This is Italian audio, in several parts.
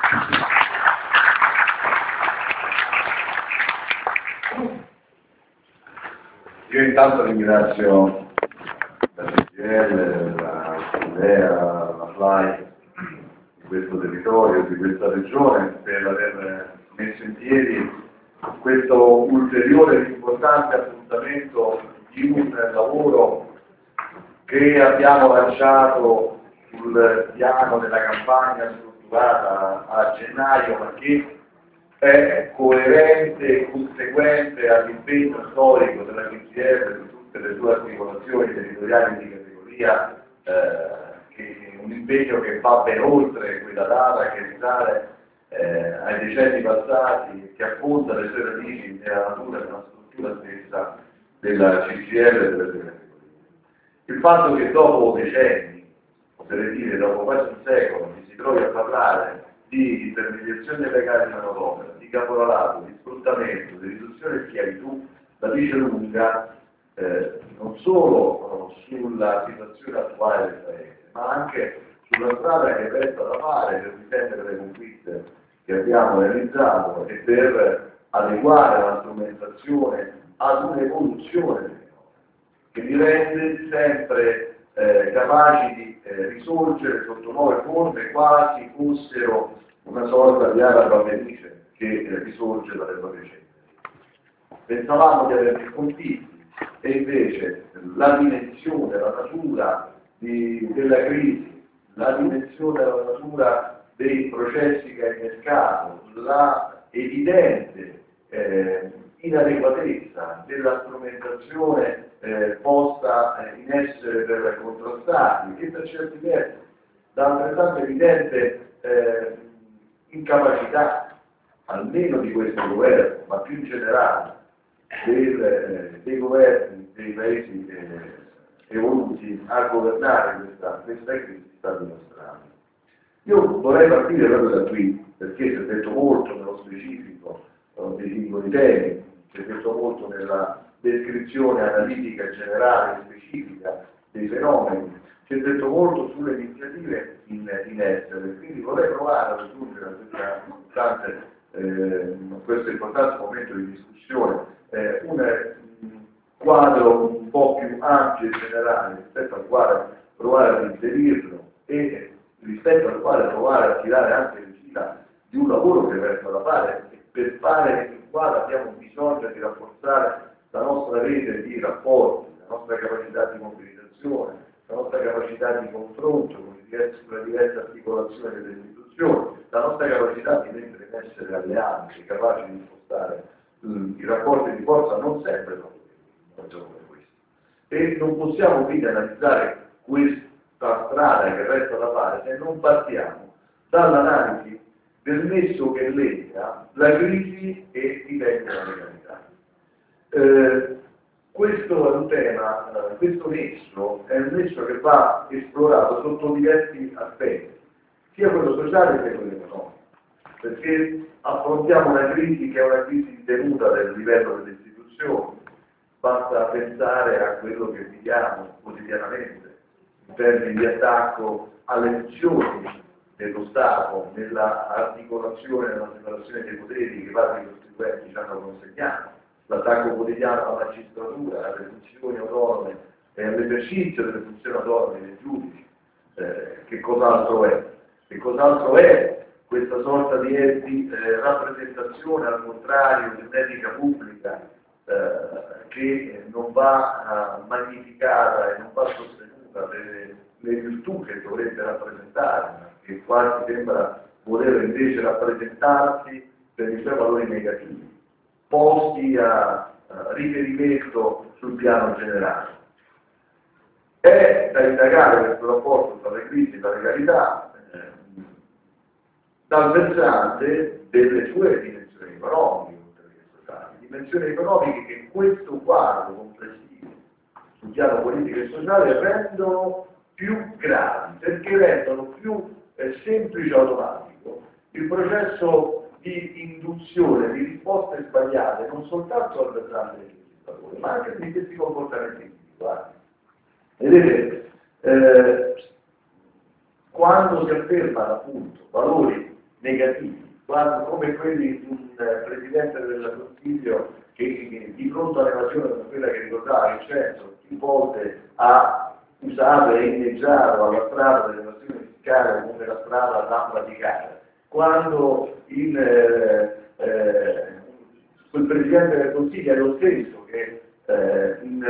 Io intanto ringrazio la CGIL, la FLAI di questo territorio, di questa regione, per aver messo in piedi questo ulteriore e importante appuntamento di un lavoro che abbiamo lanciato sul piano della campagna strutturata a gennaio, ma che è coerente e conseguente all'impegno storico della CGIL di tutte le sue articolazioni territoriali di categoria, che è un impegno che va ben oltre quella data, che risale ai decenni passati e che affonda le sue radici nella natura e nella struttura stessa della CGIL e delle sue categorie. Il fatto che dopo decenni, oserei dire dopo quasi un secolo, si trovi a parlare di intermediazione legale di manodopera, di caporalato, di sfruttamento, di riduzione di schiavitù, la dice lunga non solo sulla situazione attuale del Paese, ma anche sulla strada che resta da fare per difendere le conquiste che abbiamo realizzato e per adeguare la strumentazione ad un'evoluzione delle norme, che li rende sempre capaci di risorgere sotto nuove forme, quasi fossero una sorta di araba felice che risorge dalle proprie ceneri. Pensavamo di averli sconfitti e invece la dimensione, la natura della crisi, la dimensione, la natura dei processi che ha innescato, la evidente inadeguatezza della strumentazione posta in essere per contrastarli e per certi versi da altrettanto evidente incapacità, almeno di questo governo, ma più in generale dei governi dei paesi evoluti a governare questa crisi, sta dimostrando. Io vorrei partire proprio da qui, perché si è detto molto nello specifico dei singoli temi, si è detto molto nella descrizione analitica generale e specifica dei fenomeni, si è detto molto sulle iniziative in essere, quindi vorrei provare a raggiungere a questo importante momento di discussione un quadro un po' più ampio e generale rispetto al quale provare ad inserirlo e rispetto al quale provare a tirare anche le fila di un lavoro che resta da fare e per fare il quale abbiamo bisogno di rafforzare la nostra rete di rapporti, la nostra capacità di mobilitazione, la nostra capacità di confronto con le diverse articolazioni delle istituzioni, la nostra capacità di mettere in essere alleanze capaci di impostare i rapporti di forza non sempre un giorno come questo. E non possiamo quindi analizzare questa strada che resta da fare se non partiamo dall'analisi del nesso che lega la crisi e i temi della legalità. Questo è un tema, questo nesso è un nesso che va esplorato sotto diversi aspetti, sia quello sociale che quello economico, perché affrontiamo una crisi che è una crisi di tenuta del livello delle istituzioni, basta pensare a quello che viviamo quotidianamente in termini di attacco alle funzioni dello Stato, nella articolazione, nella separazione dei poteri che i vari costituenti ci hanno consegnato, l'attacco quotidiano alla magistratura, alle funzioni autonome e all'esercizio delle funzioni autonome dei giudici. Che cos'altro è? Che cos'altro è questa sorta di rappresentazione al contrario di un'etica pubblica che non va magnificata e non va sostenuta per le virtù che dovrebbe rappresentare, ma che quasi sembra voler invece rappresentarsi per i suoi valori negativi, posti a riferimento sul piano generale. È da indagare questo rapporto tra le crisi e la legalità dal versante delle sue dimensioni economiche, oltre che sociali, dimensioni economiche che in questo quadro complessivo sul piano politico e sociale rendono più gravi, perché rendono più semplice e automatico il processo di induzione di risposte sbagliate non soltanto al versante dei legislatori, ma anche di questi comportamenti individuali. Vedete, quando si affermano appunto valori negativi, come quelli di un Presidente del Consiglio che di fronte all'evasione come quella che ricordava Vincenzo, più volte ha usato e inneggiato alla strada dell'evasione fiscale come la strada da praticare. Quando quel Presidente del Consiglio è lo stesso che in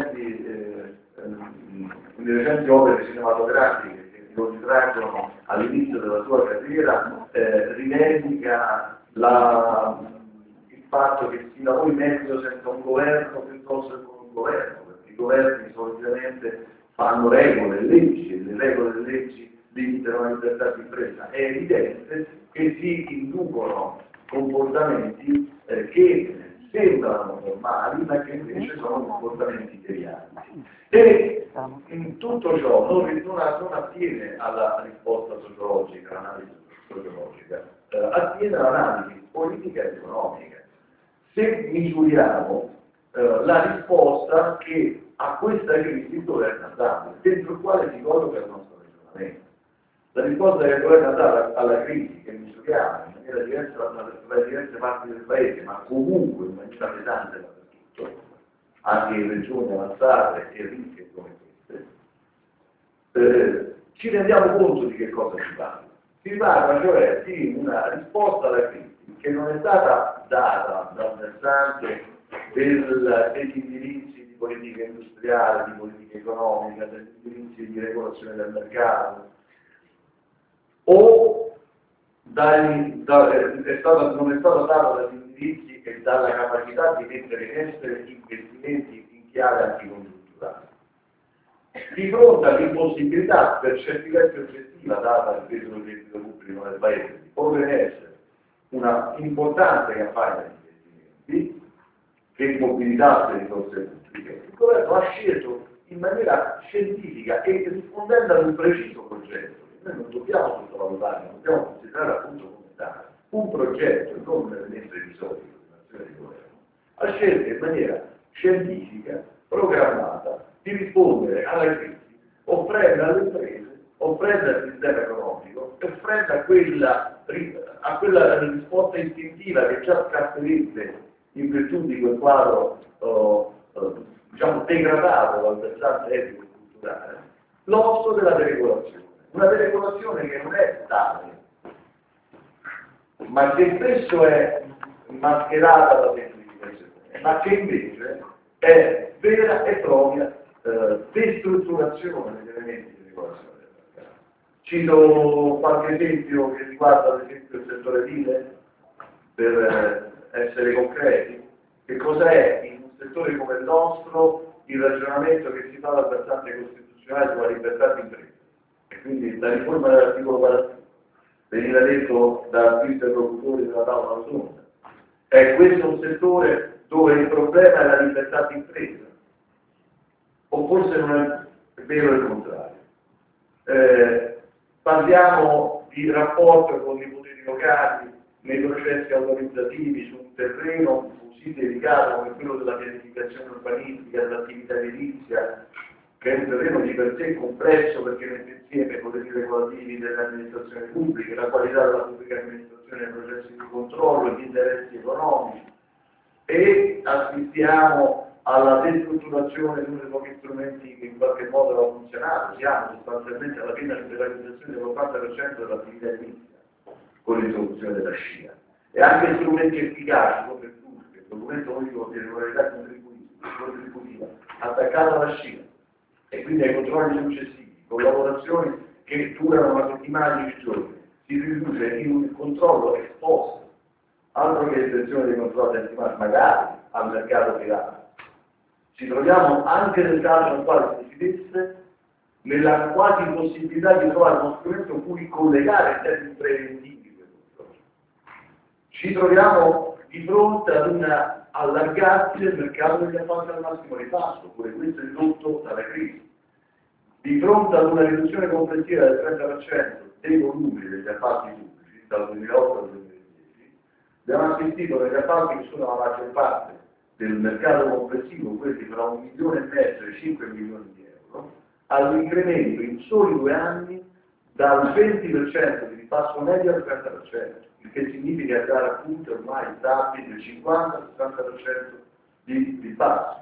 recenti opere cinematografiche che lo ritraggono all'inizio della sua carriera, rivendica il fatto che si lavori meglio senza un governo piuttosto che con un governo, perché i governi solitamente fanno regole e leggi, e le regole e le leggi limitano la libertà di impresa. È evidente che si inducono comportamenti che sembrano normali, ma che invece sono comportamenti devianti. E in tutto ciò non attiene alla risposta sociologica, all'analisi sociologica, attiene all'analisi politica ed economica. Se misuriamo la risposta che a questa crisi il governo ha dato, dentro il quale si colloca il nostro ragionamento. La risposta che il governo ha dato alla crisi, che misuriamo in maniera diversa tra le diverse parti del paese, ma comunque in maniera pesante dappertutto, anche in regioni avanzate e ricche come queste, ci rendiamo conto di che cosa si parla. Si parla cioè di una risposta alla crisi che non è stata data dal versante degli indirizzi di politica industriale, di politica economica, degli indirizzi di regolazione del mercato, o non è stata data dagli indirizzi e dalla capacità di mettere in essere investimenti in chiave anticongiunturale. Di fronte all'impossibilità per certi versi oggettiva data il peso del debito pubblico nel Paese di porre in essere una importante campagna di investimenti che mobilitasse le risorse pubbliche, il governo ha scelto in maniera scientifica e rispondendo ad un preciso progetto. Noi non dobbiamo sottovalutare, non dobbiamo considerare appunto come tale un progetto, non un elemento episodio dell'azione di governo, ha scelto in maniera scientifica, programmata, di rispondere alla crisi, offrendo alle imprese, offrendo al sistema economico, offrendo a quella risposta istintiva che già scatterebbe in virtù di quel quadro diciamo degradato dal versante etico e culturale, l'osso della deregolazione. Una deregolazione che non è tale, ma che spesso è mascherata da semplificazione, ma che invece è vera e propria destrutturazione degli elementi di regolazione del mercato. Cito qualche esempio che riguarda ad esempio il settore edile, per essere concreti. Che cos'è in un settore come il nostro il ragionamento che si fa dal versante costituzionale sulla libertà di impresa? E quindi la riforma dell'articolo 41 veniva detto da interlocutori della tavola rotonda. È questo un settore dove il problema è la libertà di impresa? O forse non è vero il contrario? Parliamo di rapporto con i poteri locali nei processi autorizzativi su un terreno così delicato come quello della pianificazione urbanistica, dell'attività edilizia, che è un terreno di per sé complesso perché mette insieme i poteri regolativi delle amministrazioni pubbliche, la qualità della pubblica amministrazione nei processi di controllo, gli interessi economici, e assistiamo alla destrutturazione di uno dei pochi strumenti che in qualche modo ha funzionato. Siamo sostanzialmente alla piena liberalizzazione dell'80% dell'attività edilizia con l'introduzione della SCIA. E anche strumenti efficaci come il DURC, il documento unico di regolarità contributiva, attaccato alla SCIA, e quindi ai controlli successivi, collaborazioni che durano una settimana, 10 giorni, si riduce in un controllo esposto, altro che l'estensione dei controlli antimafia, magari al mercato privato. Ci troviamo anche nel caso nel quale si decidesse nella quasi possibilità di trovare uno strumento cui collegare in termini preventivi quel controllo. Ci troviamo di fronte ad un allargarsi del mercato degli appalti al massimo ribasso, pure questo è ridotto dalla crisi. Di fronte ad una riduzione complessiva del 30% dei volumi degli appalti pubblici dal 2008 al 2010, abbiamo assistito negli appalti che sono la maggior parte del mercato complessivo, quelli fra 1,5 milioni e 5 milioni di euro, all'incremento in soli 2 anni dal 20% di ripasso medio al 30%, il che significa andare a punti ormai stabili del 50-60% di ripasso.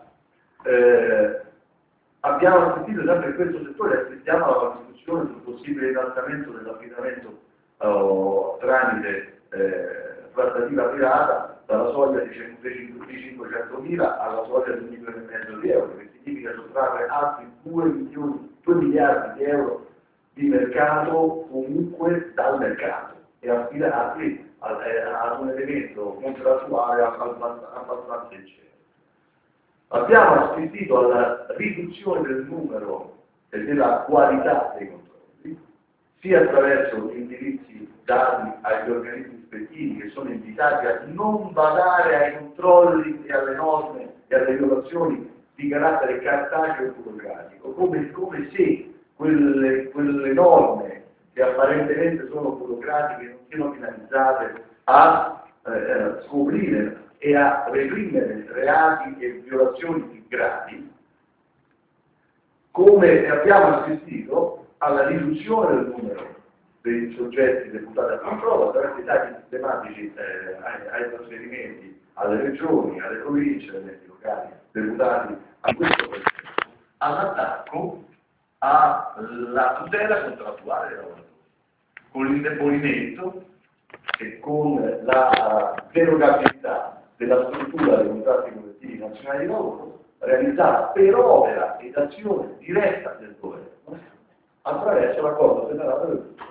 Abbiamo assistito sempre in questo settore, assistiamo alla discussione sul possibile innalzamento dell'affidamento tramite trattativa privata dalla soglia di 500.000 alla soglia di 1,5 milioni di euro, che significa sottrarre altri 2 miliardi di euro di mercato comunque dal mercato e affidati ad un elemento contrattuale abbastanza incerto. Abbiamo assistito alla riduzione del numero e della qualità dei controlli, sia attraverso gli indirizzi dati agli organismi ispettivi che sono invitati a non badare ai controlli e alle norme e alle violazioni di carattere cartaceo e burocratico, come se quelle norme che apparentemente sono burocratiche non siano finalizzate a scoprire e a reprimere reati e violazioni più gravi, come abbiamo assistito alla riduzione del numero dei soggetti deputati a controllo attraverso i tagli sistematici ai trasferimenti alle regioni, alle province, agli enti locali deputati a questo processo, all'attacco alla tutela contrattuale dei lavoratori, con l'indebolimento e con la derogabilità della struttura dei contratti collettivi nazionali di lavoro realizzata per opera ed azione diretta del governo attraverso l'accordo federale del tutto.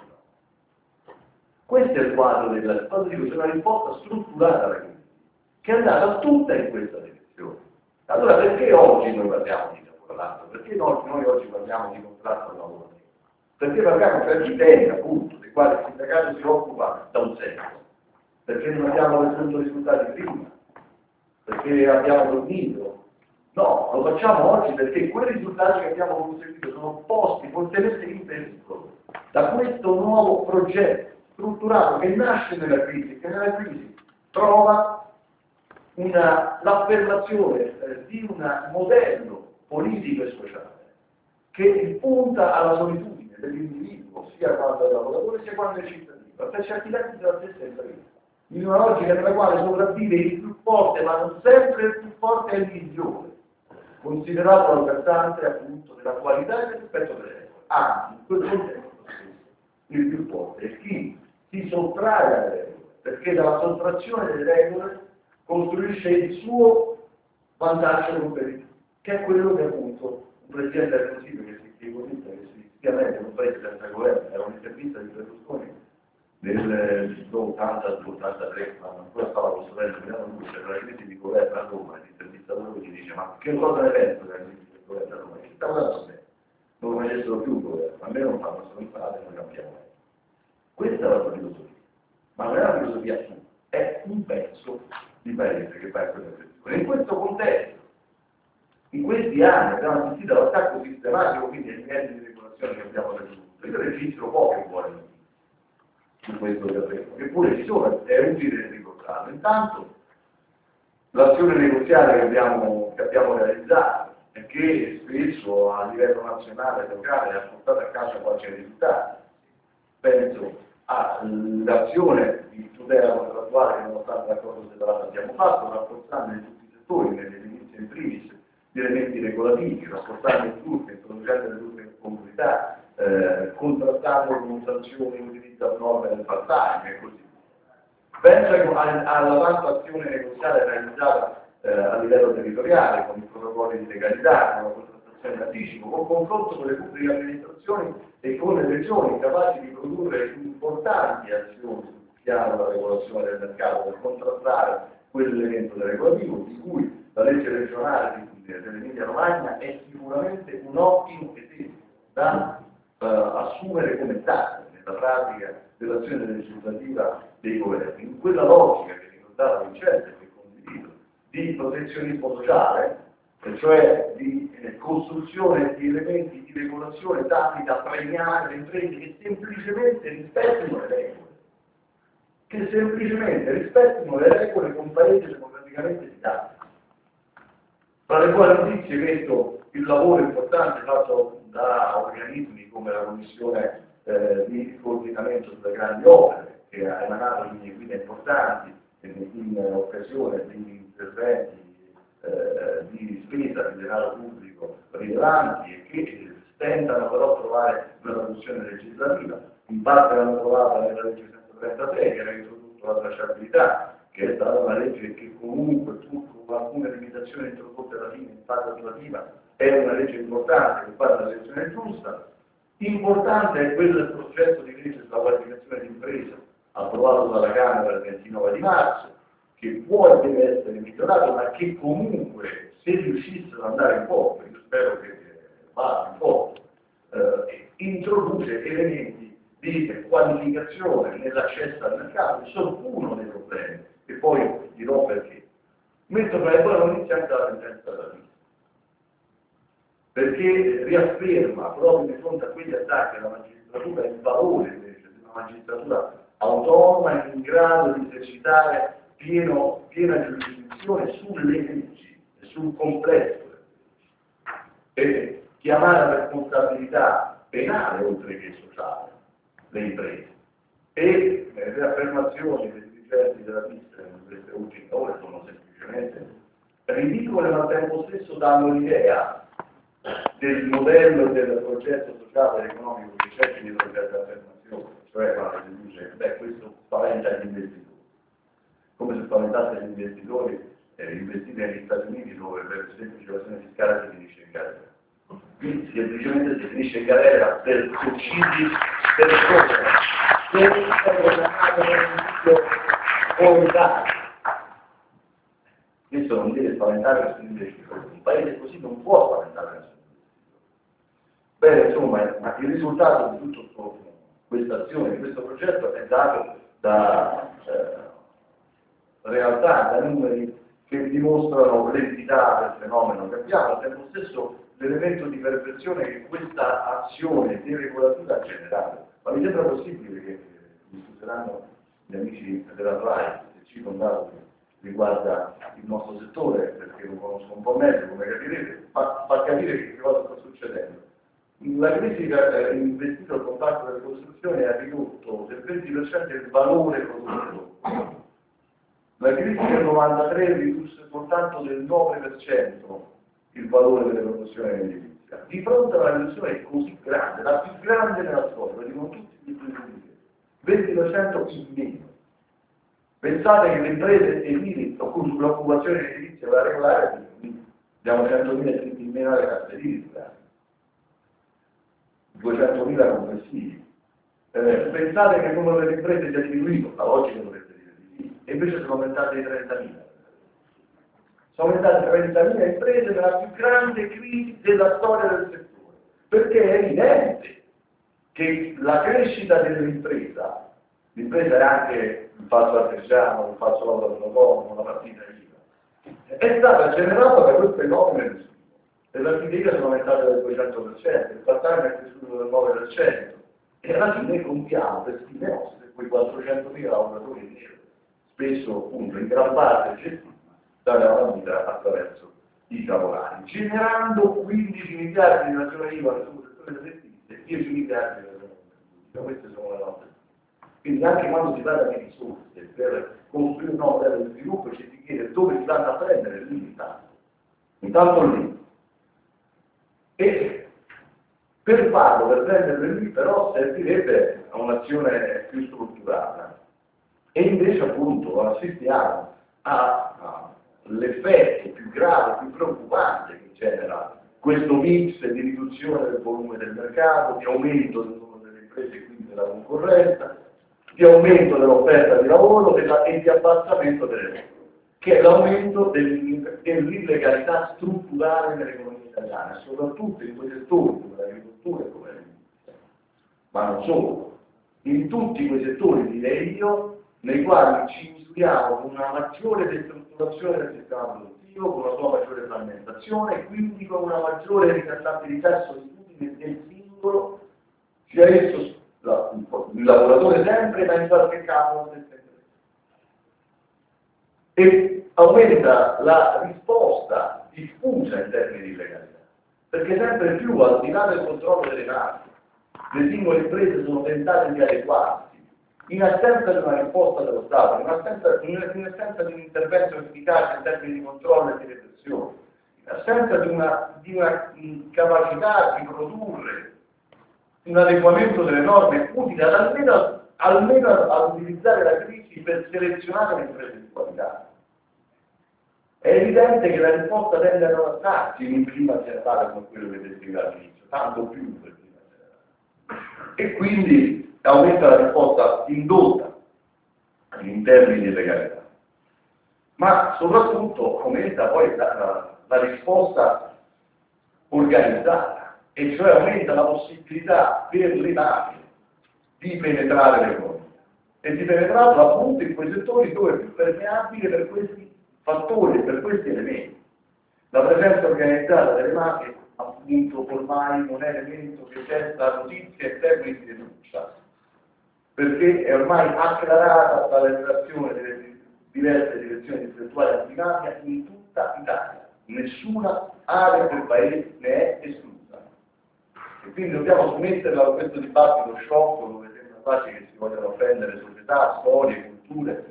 Questo è il quadro della c'è una risposta strutturata alla crisi, che è andata tutta in questa direzione. Allora perché oggi noi parliamo di caporalato? Perché noi oggi parliamo di contratto al lavoro? Perché parliamo certi temi, appunto, dei quali il sindacato si occupa da un secolo, perché non abbiamo raggiunto risultati prima, perché abbiamo dormito. No, lo facciamo oggi perché quei risultati che abbiamo conseguito sono posti fortemente in pericolo da questo nuovo progetto strutturato che nasce nella crisi, che nella crisi trova l'affermazione di un modello politico e sociale che punta alla solitudine dell'individuo, sia quando è lavoratore sia quando è cittadino, per certi versi della stessa vita, in una logica nella quale sopravvive il più forte, ma non sempre il più forte è il migliore, considerato la versante appunto della qualità e del rispetto delle regole. Anzi, in quel contesto il più forte è chi si sottrae alle regole, perché dalla sottrazione delle regole costruisce il suo vantaggio competitivo, che è quello che appunto un Presidente del Consiglio che si ipotizza che si stia meglio in un paese senza governo. Era un'intervista di Berlusconi del 80-83, ma ancora stava costruendo Milano Luce per la crisi di governo a Roma, l'intervistatore gli dice: ma che cosa ne pensa della crisi di governo a Roma? Che sta guardando bene, non lo facessero più il governo, a me non fanno stronzate, noi cambiamo. Questa è la sua filosofia, ma non è una filosofia sua, è un pezzo di paese che fa questa direzione. In questo contesto, in questi anni abbiamo assistito all'attacco sistematico, quindi ai livelli di regolazione che abbiamo raggiunto. Io registro poche buone notizie su questo terreno, che pure ci sono, è utile ricordarlo. Intanto l'azione negoziale che abbiamo realizzato e che spesso a livello nazionale e locale ha portato a casa qualche risultato. Penso all'azione di tutela contrattuale che nonostante l'accordo separato abbiamo fatto, rafforzando in tutti i settori, nell'inizio in primis, gli elementi regolativi, rafforzando il turno, introducendo le turne in comunità, contrattando con sanzioni l'utilizzo norme del part-time e così via. Penso alla tanta azione negoziale realizzata a livello territoriale, con i protocolli di legalità, con la contrattazione in anticipo, con confronto con le pubbliche amministrazioni e con le regioni capaci di produrre importanti azioni sul piano della regolazione del mercato per contrastare quell'elemento regolativo di cui la legge regionale dell'Emilia Romagna è sicuramente un ottimo esempio da assumere come tale nella pratica dell'azione legislativa dei governi, in quella logica che ricordava Vincenzo e che condivido, di protezionismo sociale, cioè di costruzione di elementi di regolazione tali da premiare le imprese che semplicemente rispettino le regole, con paesi democraticamente didattici. Tra le quali notizie vedo il lavoro importante fatto da organismi come la Commissione di coordinamento sulle grandi opere, che ha emanato linee guida importanti in occasione di interventi di spesa di denaro pubblico rilevanti e che tentano però trovare una traduzione legislativa. In parte l'hanno trovata nella legge 136 che era introdotto la tracciabilità, che è stata una legge che comunque, pur con alcune limitazioni introdotte alla fine in fase attuativa, è una legge importante che fa la direzione giusta. Importante è quel progetto di legge sulla qualificazione di impresa approvato dalla Camera il 29 di marzo, che può e deve essere migliorato, ma che comunque, se riuscisse ad andare in porto, io spero che vada in porto, introduce elementi di qualificazione nell'accesso al mercato, che sono uno dei problemi, e poi dirò perché. Mentre poi non inizia anche la sentenza della vita, perché riafferma proprio di fronte a quegli attacchi alla magistratura il valore invece di una magistratura autonoma in grado di esercitare piena giurisdizione sulle leggi e sul complesso e chiamare a responsabilità penale oltre che sociale le imprese. E le affermazioni dei dirigenti della pista in queste ultime ore sono semplicemente ridicole, ma al tempo stesso danno l'idea del modello e del progetto sociale e economico che c'è dietro questa affermazione, cioè quando si dice beh, questo spaventa gli investitori, come se spaventasse gli investitori investire negli Stati Uniti dove per semplice evasione fiscale si finisce in galera. Quindi semplicemente si finisce in galera per suicidi persone, questo non deve spaventare nessun investitore, un paese così non può spaventare nessun investitore. Bene, insomma, il risultato di tutta questa azione, di questo progetto è dato da realtà, da numeri che dimostrano l'entità del fenomeno che abbiamo, al tempo stesso l'elemento di perversione che questa azione deregolativa ha generato. Ma mi sembra possibile che discuteranno gli amici della RAI, se ci un dato che riguarda il nostro settore, perché lo conosco un po' meglio, come capirete, fa capire che cosa sta succedendo. La crisi che ha investito il comparto delle costruzioni ha ridotto del 20% il valore prodotto. La crisi del 93 ridusse soltanto del 9% il valore delle produzioni edilizia. Di fronte a una riduzione così grande, la più grande nella storia, lo dicono tutti gli studi, 20% in meno. Pensate che le imprese edili l'occupazione edilizia va regolare, abbiamo 100.000 iscritti in meno alle casse edilizie, 200.000 complessivi. Pensate che il numero delle imprese sia diminuito, la logica dovrebbe dire di sì, e invece sono aumentate di 30.000. Sono aumentate 30.000 imprese nella più grande crisi della storia del settore, perché è evidente che la crescita dell'impresa, l'impresa è anche il falso artigiano, il falso lavoratore autonomo, la partita IVA, è stata generata da quel fenomeno. Le partite IVA sono aumentate del 200%, il part-time è cresciuto del 9%, e alla fine contiamo per stime nostre quei 400.000 lavoratori neri, spesso appunto in gran parte gestiti dalla vita attraverso i caporali, generando 15 miliardi di ragione IVA nel settore delle vestite, 10 miliardi di ragione IVA. Queste sono le nostre. Quindi anche quando si parla di risorse per costruire un nuovo modello di sviluppo ci si chiede dove si vanno a prendere lì intanto lì. E per farlo, per prenderle lì, però servirebbe a un'azione più strutturata. E invece appunto assistiamo all'effetto più grave, più preoccupante che genera questo mix di riduzione del volume del mercato, di aumento del numero delle imprese e quindi della concorrenza, di aumento dell'offerta di lavoro e di abbassamento delle regole, che è l'aumento dell'illegalità strutturale nell'economia italiana, soprattutto in quei settori come l'agricoltura e come l'industria, ma non solo, in tutti quei settori, direi io, nei quali ci misuriamo con una maggiore destrutturazione del sistema produttivo, con una sua maggiore frammentazione e quindi con una maggiore ricattabilità e solitudine del singolo, sia esso il lavoratore sempre, ma in qualche caso lo stesso. E aumenta la risposta diffusa in termini di legalità, perché sempre più, al di là del controllo delle navi, le singole imprese sono tentate di adeguarsi, in assenza di una risposta dello Stato, in assenza di un intervento efficace in termini di controllo e di repressione, in assenza di una capacità di produrre un adeguamento delle norme utili almeno ad utilizzare la crisi per selezionare le imprese di qualità. È evidente che la risposta tende a non adattarsi in un clima generale come quello che descrivevo all'inizio, tanto più in quel clima generale. E quindi aumenta la risposta indotta in termini di legalità. Ma soprattutto aumenta poi la risposta organizzata, e cioè aumenta la possibilità per le mafie di penetrare l'economia e di penetrarla appunto in quei settori dove è più permeabile per questi fattori, per questi elementi. La presenza organizzata delle mafie appunto ormai non è elemento che gesta notizia in termini di denuncia, perché è ormai acclarata dalla relazione delle diverse direzioni distrettuali antimafia in tutta Italia. Nessuna area del paese ne è esclusa. E quindi dobbiamo smetterla con questo dibattito sciocco dove sembra quasi che si vogliano offendere società, storie, culture,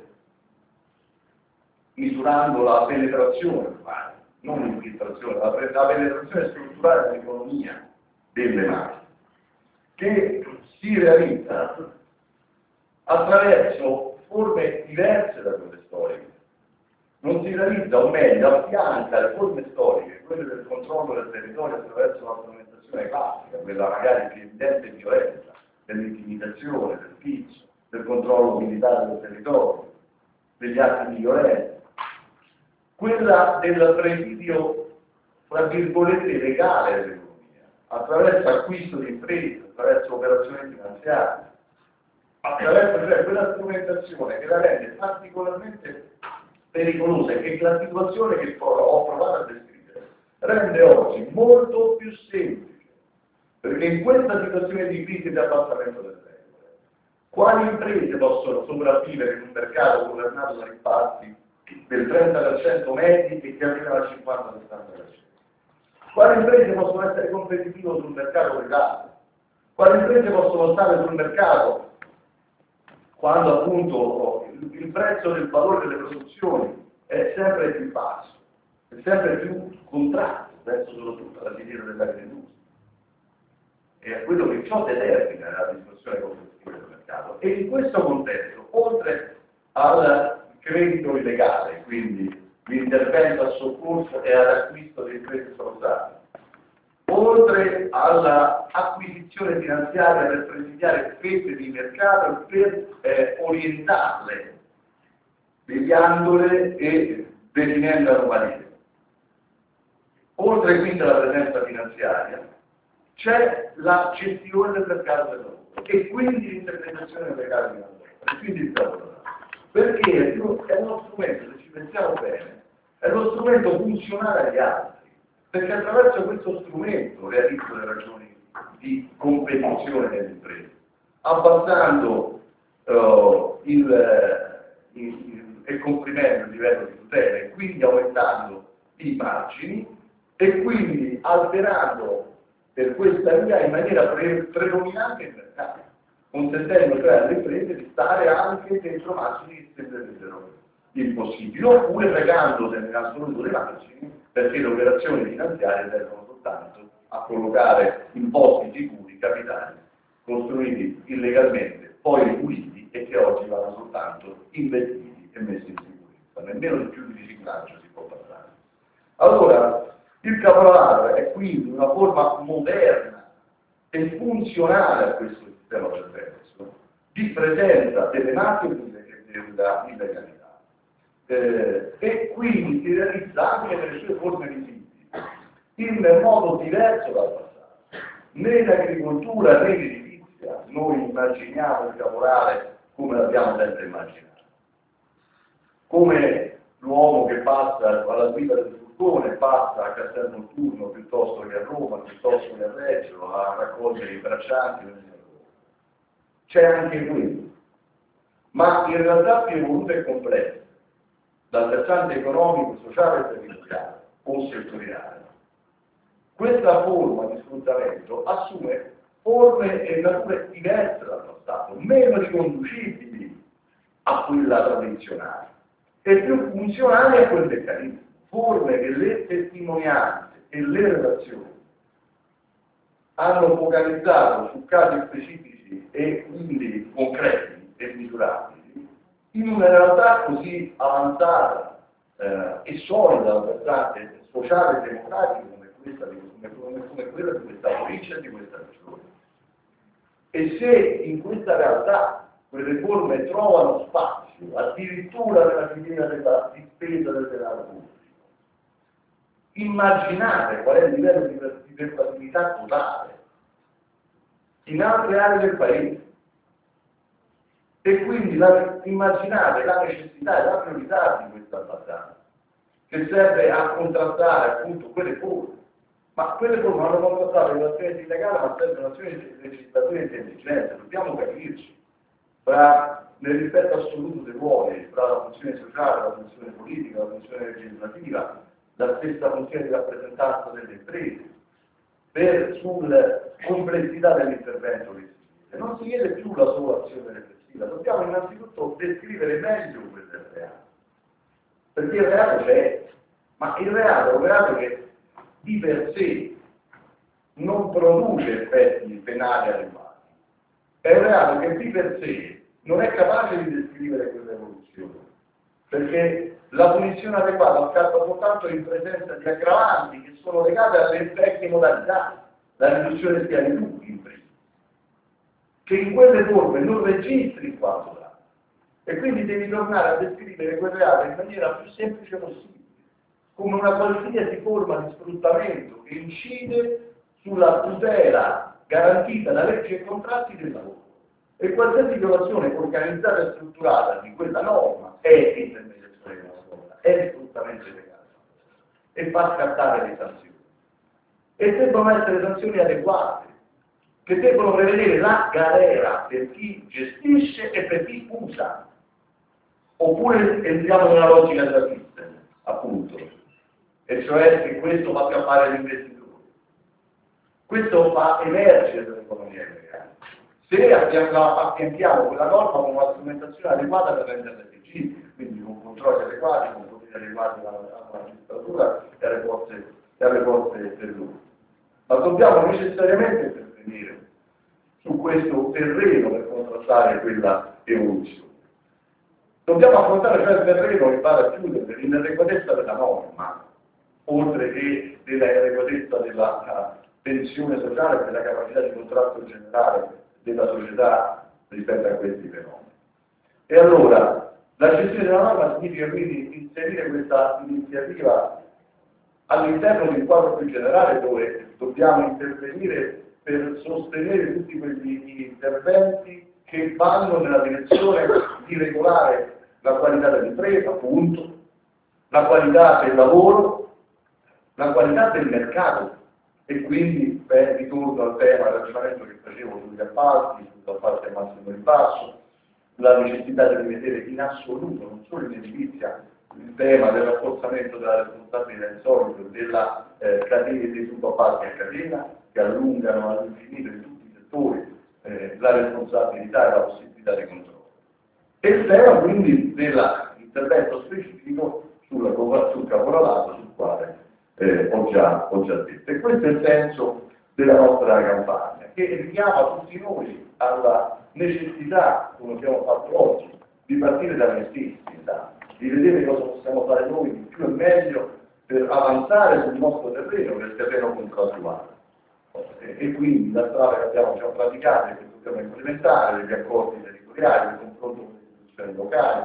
misurando la penetrazione ormai, non l'infiltrazione, la penetrazione strutturale dell'economia delle mafie, che si realizza attraverso forme diverse da quelle storiche. Non si realizza, o meglio, affianca le forme storiche, quelle del controllo del territorio attraverso la frammentazione classica, quella magari più evidente violenza, dell'intimidazione, del pizzo, del controllo militare del territorio, degli atti di violenza. Quella del presidio, tra virgolette, legale dell'economia, attraverso acquisto di imprese, attraverso operazioni finanziarie, attraverso cioè quella strumentazione che la rende particolarmente pericolosa e che la situazione che ho provato a descrivere rende oggi molto più semplice, perché in questa situazione di crisi e di abbassamento delle regole, quali imprese possono sopravvivere in un mercato governato da riparti del 30% medi e che arrivano al 50-60%? Quali imprese possono essere competitive sul mercato privato? Quali imprese possono stare sul mercato quando appunto il prezzo del valore delle produzioni è sempre più basso, è sempre più contratto, penso soprattutto alla filiera dell'agricoltura, e a quello che ciò determina nella discussione complessiva del mercato. E in questo contesto, oltre al credito illegale, quindi l'intervento a soccorso e all'acquisto di imprese sforzate, oltre all'acquisizione finanziaria per presidiare fette di mercato e per orientarle, deviandole e definendo anomalie. Oltre quindi alla presenza finanziaria, c'è la gestione del mercato del lavoro e quindi l'interpretazione del mercato del lavoro, e quindi il lavoro. Perché è uno strumento, se ci pensiamo bene, è uno strumento funzionale agli altri. Perché attraverso questo strumento realizzo le ragioni di competizione delle imprese, abbassando e comprimendo il livello di tutela e quindi aumentando i margini e quindi alterando per questa via in maniera predominante il mercato, consentendo cioè alle imprese di stare anche dentro margini che sembrerebbero impossibili, oppure fregandosene in assoluto dei margini, perché le operazioni finanziarie servono soltanto a collocare in posti sicuri capitali costruiti illegalmente, poi ripuliti e che oggi vanno soltanto investiti e messi in sicurezza. Nemmeno di più di riciclaggio si può parlare. Allora, il caporalato è quindi una forma moderna e funzionale a questo sistema perverso di presenza delle mafie e della illegalità. E quindi si realizza anche nelle sue forme visibili, in modo diverso dal passato. Né in agricoltura né in edilizia noi immaginiamo il caporale come l'abbiamo sempre immaginato, come l'uomo che passa alla guida del furgone, passa a Castel Volturno piuttosto che a Roma, piuttosto che a Reggio, a raccogliere i braccianti. C'è anche quello, ma in realtà più evoluta e complessa, dal versante economico, sociale e territoriale o settoriale. Questa forma di sfruttamento assume forme e nature diverse dal passato, meno riconducibili a quella tradizionale e più funzionali a quel meccanismo, forme che le testimonianze e le relazioni hanno focalizzato su casi specifici e quindi concreti e misurabili, in una realtà così avanzata e solida da versante sociale e democratica come quella di questa provincia e di questa regione. E se in questa realtà quelle forme trovano spazio addirittura nella filiera della spesa del denaro pubblico, immaginate qual è il livello di pervasività totale in altre aree del paese. E quindi immaginate la necessità e la priorità di questa battaglia, che serve a contrastare appunto quelle forme. Ma quelle forme vanno contrastate con l'azione illegale, ma servono un'azione legislativa intelligente, dobbiamo capirci, nel rispetto assoluto dei ruoli, tra la funzione sociale, la funzione politica, la funzione legislativa, la stessa funzione di rappresentanza delle imprese, sulla complessità dell'intervento che si chiede. Non si chiede più la sola azione repressiva, dobbiamo innanzitutto descrivere meglio quel del reato, perché il reato c'è, ma il reato è un reato che di per sé non produce effetti penali adeguati, è un reato che di per sé non è capace di descrivere quell'evoluzione, perché la punizione adeguata scatta soltanto in presenza di aggravanti che sono legate alle vecchie modalità, la riduzione di schiavitù in prima, che in quelle forme non registri il quadro reale, e quindi devi tornare a descrivere quel reato in maniera più semplice possibile, come una qualsiasi forma di sfruttamento che incide sulla tutela garantita da leggi e contratti del lavoro. E qualsiasi violazione organizzata e strutturata di quella norma è intermediazione della norma, è sfruttamento illegale e fa scattare le sanzioni. E debbono essere sanzioni adeguate, che debbono prevedere la galera per chi gestisce e per chi usa. Oppure entriamo nella logica della system, appunto, e cioè che questo fa scappare gli investitori. Questo fa emergere l'economia illegale. Se affianchiamo quella norma con una strumentazione adeguata per renderla esigibile, quindi con controlli adeguati, con poteri adeguati alla magistratura e alle forze dell'ordine. Ma dobbiamo necessariamente intervenire su questo terreno per contrastare quella evoluzione. Dobbiamo affrontare cioè il terreno che va a chiudere l'inadeguatezza della norma, oltre che dell'inadeguatezza della tensione sociale e della capacità di contrasto generale della società rispetto a questi fenomeni. E allora, la gestione della norma significa quindi inserire questa iniziativa all'interno di un quadro più generale dove dobbiamo intervenire per sostenere tutti quegli interventi che vanno nella direzione di regolare la qualità dell'impresa, appunto, la qualità del lavoro, la qualità del mercato. E quindi ritorno al tema del ragionamento che facevo sugli appalti al massimo ribasso, la necessità di rivedere in assoluto, non solo in edilizia, il tema del rafforzamento della responsabilità in solito, della catena dei subappalti a catena, che allungano all'infinito in tutti i settori la responsabilità e la possibilità di controllo. E il tema quindi dell'intervento specifico sul caporalato, sul quale ho già detto. E questo è il senso della nostra campagna, che richiama tutti noi alla necessità, come abbiamo fatto oggi, di partire da noi stessi, di vedere cosa possiamo fare noi di più e meglio per avanzare sul nostro terreno, nel terreno contrattuale. E quindi la strada che abbiamo già praticato e che dobbiamo implementare, degli accordi territoriali, del confronto con le istituzioni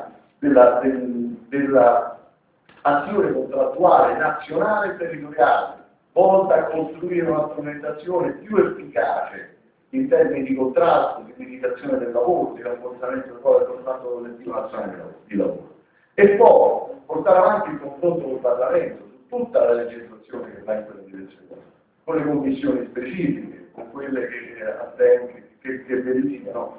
locali, della azione contrattuale nazionale e territoriale, volta a costruire una strumentazione più efficace in termini di contrasto, di limitazione del lavoro, di rafforzamento del contratto collettivo nazionale di lavoro. E poi portare avanti il confronto col Parlamento su tutta la legislazione che va in quella direzione, con le commissioni specifiche, con quelle che verificano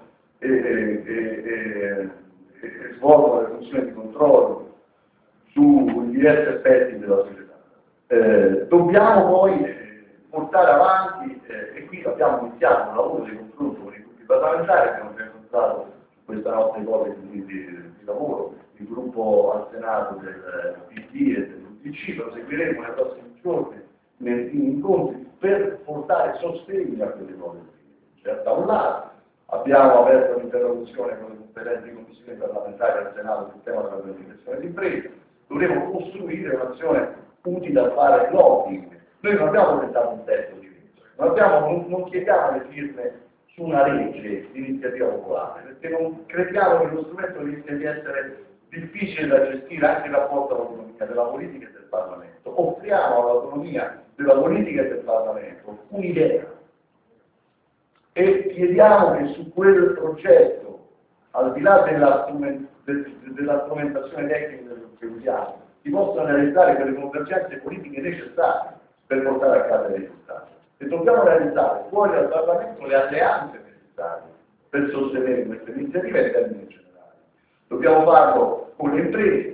e svolgono le funzioni di controllo sui diversi aspetti della società. Dobbiamo poi portare avanti, e qui abbiamo iniziato un lavoro di confronto con i gruppi parlamentari, abbiamo già incontrato questa nostra ipotesi di lavoro, il gruppo al Senato del PD e dell'UDC, lo seguiremo nei prossimi giorni negli incontri per portare sostegno a quelle ipotesi. Cioè, da un lato abbiamo aperto un'interlocuzione con le competenti commissioni parlamentari al Senato sul tema della pianificazione di impresa, dovremo costruire un'azione utile a fare lobbying. Noi non abbiamo presentato un testo di legge, non chiediamo le firme su una legge di iniziativa popolare, perché non crediamo che lo strumento rischia di essere difficile da gestire anche in rapporto all'autonomia della politica e del Parlamento. Offriamo all'autonomia della politica e del Parlamento un'idea e chiediamo che su quel progetto, al di là della strumentazione tecnica che usiamo, si possano realizzare quelle convergenze politiche necessarie per portare a casa i risultati. E dobbiamo realizzare fuori dal Parlamento le alleanze necessarie per sostenere queste iniziative in termini generali. Dobbiamo farlo con le imprese.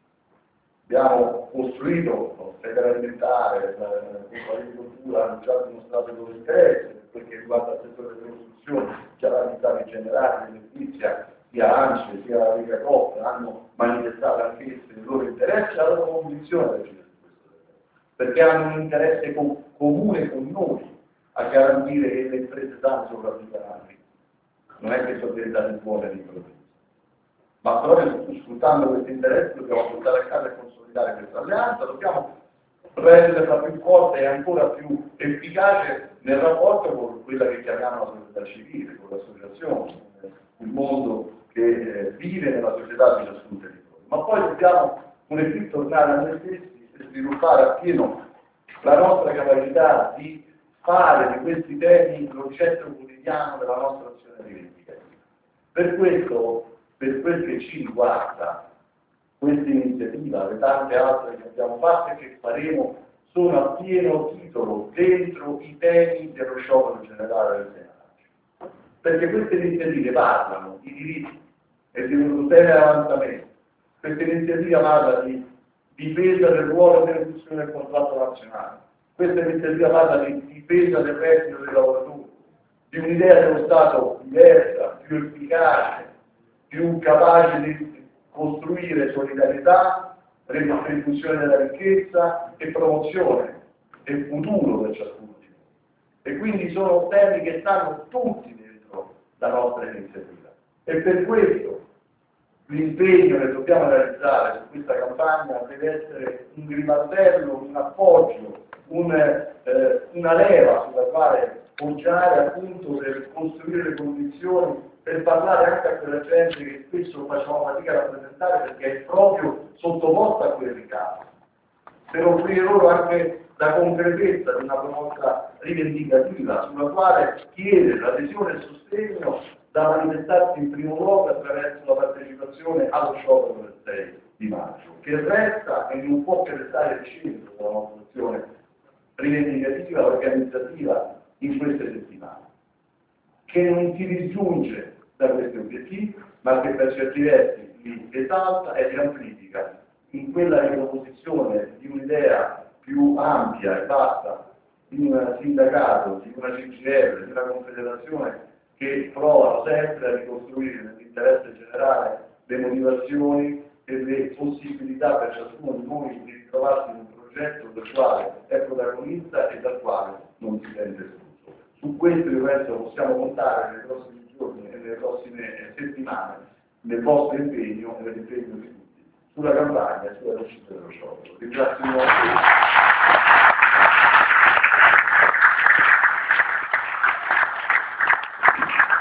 Abbiamo costruito la filiera alimentare, l'agricoltura, hanno già dimostrato il loro interesse per quel che riguarda il settore delle costruzioni, sia la Ministero generale dell'edilizia, sia ANCE, sia la Lega Coop, hanno manifestato anch'esse il loro interesse e la loro convinzione ad agire su questo tema, perché hanno un interesse comune con noi a garantire che le imprese sane sopravvivano. Non è che sono diventate buone all'improvviso. Ma proprio sfruttando questo interesse dobbiamo portare a casa e consolidare questa alleanza, dobbiamo renderla più forte e ancora più efficace nel rapporto con quella che chiamiamo la società civile, con l'associazione, il mondo che vive nella società di ciascun territorio. Ma poi dobbiamo pure qui tornare a noi stessi e sviluppare appieno la nostra capacità di fare di questi temi l'oggetto quotidiano della nostra azione rivendicativa. Per questo, per quel che ci riguarda, questa iniziativa, le tante altre che abbiamo fatto e che faremo, sono a pieno titolo dentro i temi dello sciopero generale del Senato. Perché queste iniziative parlano di diritti e di un tutela e avanzamento. Questa iniziativa parla di difesa del ruolo delle funzioni del contratto nazionale. Questa iniziativa parla di difesa del reddito dei lavoratori, di un'idea dello Stato diversa, più efficace, più capace di costruire solidarietà, redistribuzione della ricchezza e promozione del futuro per ciascuno di noi. E quindi sono temi che stanno tutti dentro la nostra iniziativa. E per questo l'impegno che dobbiamo realizzare su questa campagna deve essere un grimaldello, un appoggio, una leva sulla quale poggiare appunto per costruire le condizioni per parlare anche a quella gente che spesso facciamo fatica a rappresentare perché è proprio sottoposta a quel ricavo, per offrire loro anche la concretezza di una proposta rivendicativa sulla quale chiedere l'adesione e il sostegno da manifestarsi in primo luogo attraverso la partecipazione allo sciopero del 6 di maggio, che resta e non può che restare il centro della nostra azione rivendicativa, organizzativa in queste settimane, che non si disgiunge da questi obiettivi, ma che per certi versi li esalta e li amplifica in quella riproposizione di un'idea più ampia e vasta di un sindacato, di una CGR, di una confederazione che provano sempre a ricostruire nell'interesse generale le motivazioni e le possibilità per ciascuno di noi di ritrovarsi in un progetto del quale è protagonista e dal quale non si sente escluso. Su questo io penso possiamo contare nei prossimi giorni e nelle prossime settimane nel vostro impegno e nell'impegno di tutti sulla campagna e sulla riuscita dello sciopero. Ringrazio di nuovo.